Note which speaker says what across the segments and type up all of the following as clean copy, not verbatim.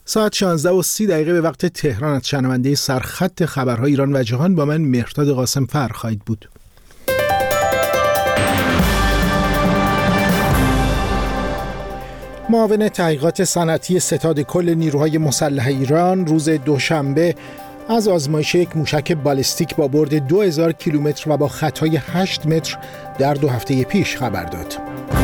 Speaker 1: ساعت 16:30 به وقت تهران از شنونده سرخط خبرهای ایران و جهان با من مهرداد قاسم فر خواهید بود. معاون تحقیقات صنعتی ستاد کل نیروهای مسلح ایران روز دوشنبه از آزمایش یک موشک بالستیک با برد 2000 کیلومتر و با خطای 8 متر در 2 هفته پیش خبر داد.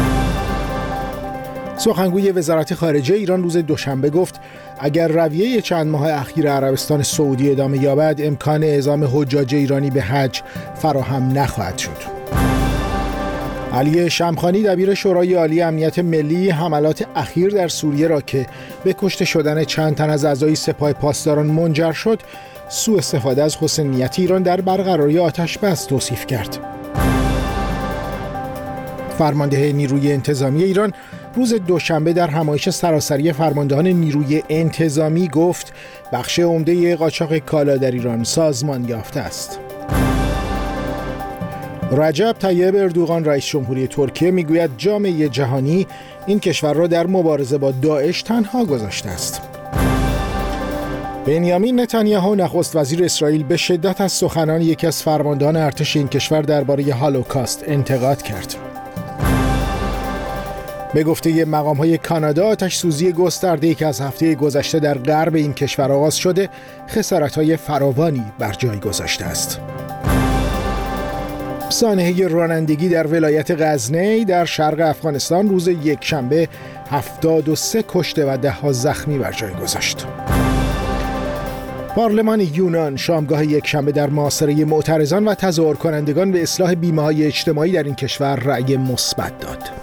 Speaker 1: سخنگوی وزارت خارجه ایران روز دوشنبه گفت اگر رویه چند ماه اخیر عربستان سعودی ادامه یابد امکان اعزام حجاج ایرانی به حج فراهم نخواهد شد. علی شمخانی دبیر شورای عالی امنیت ملی حملات اخیر در سوریه را که به کشته شدن چند تن از اعضای سپاه پاسداران منجر شد سوء استفاده از حسن نیت ایران در برقراری آتش بس توصیف کرد. فرمانده نیروی انتظامی ایران روز دوشنبه در همایش سراسری فرماندهان نیروی انتظامی گفت بخش عمده قاچاق کالا در ایران سازمان یافته است. رجب طیب اردوغان رئیس جمهوری ترکیه میگوید جامعه جهانی این کشور را در مبارزه با داعش تنها گذاشته است. بنیامین نتانیاهو نخست وزیر اسرائیل به شدت از سخنان یکی از فرماندهان ارتش این کشور درباره هالوکاست انتقاد کرد. به گفته مقام‌های کانادا آتش سوزی گسترده‌ای که از هفته گذشته در غرب این کشور آغاز شده خسارت‌های فراوانی بر جای گذاشته است. سانحه رانندگی در ولایت غزنی در شرق افغانستان روز یکشنبه 73 کشته و 10 زخمی بر جای گذاشت. پارلمان یونان شامگاه یکشنبه در محاصره معترضان و تظاهر کنندگان به اصلاح بیمه‌های اجتماعی در این کشور رأی مثبت داد.